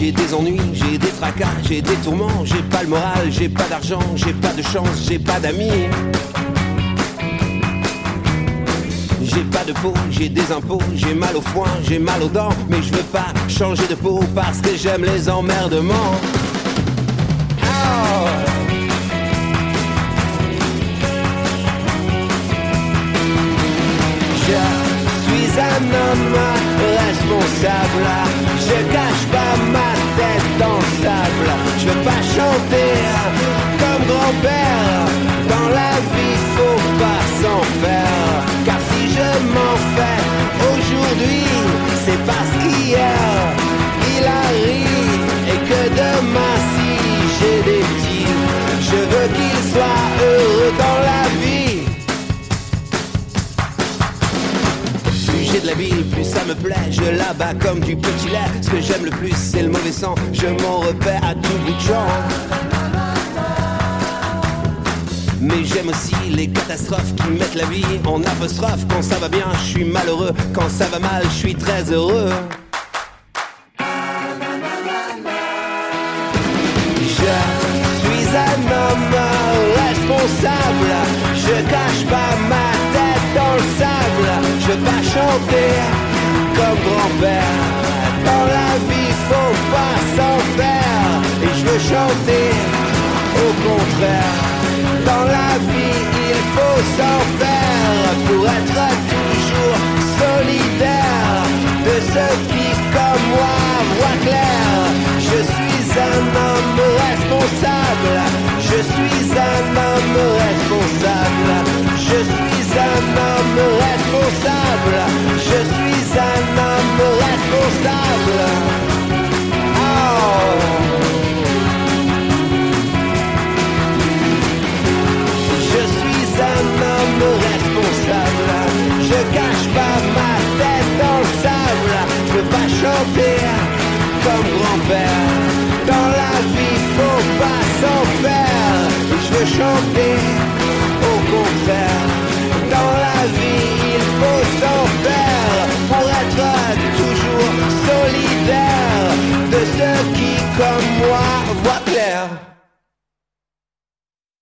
j'ai des ennuis, j'ai des tracas, j'ai des tourments, j'ai pas le moral, j'ai pas d'argent, j'ai pas de chance, j'ai pas d'amis. J'ai pas de peau, j'ai des impôts, j'ai mal au foin, j'ai mal aux dents, mais je veux pas changer de peau parce que j'aime les emmerdements. Oh. Je suis un homme responsable, je cache pas ma tête dans le sable. Je veux pas chanter comme grand-père, dans la vie faut pas s'en faire. Car si je m'en fais aujourd'hui, c'est parce qu'hier il arrive et que demain si j'ai des petits, je veux qu'ils soient heureux dans la vie. Plus j'ai de la ville, plus ça me plaît, je la bats comme du petit lait. Ce que j'aime le plus c'est le mauvais sang, je m'en repère à tout bout de champ. Mais j'aime aussi les catastrophes qui mettent la vie en apostrophe. Quand ça va bien, je suis malheureux. Quand ça va mal, je suis très heureux. Je suis un homme responsable. Je cache pas ma tête dans le sable. Je veux pas chanter comme grand-père. Dans la vie, faut pas s'en faire. Et je veux chanter au contraire. Dans la vie, il faut s'en faire pour être toujours solidaire de ceux qui, comme moi, voient clair. Je suis un homme responsable. Je suis un homme responsable. Je suis un homme responsable. Je suis un homme responsable. Oh. Un homme responsable, je cache pas ma tête dans le sable. Je veux pas chanter comme grand-père. Dans la vie, faut pas s'en faire. Je veux chanter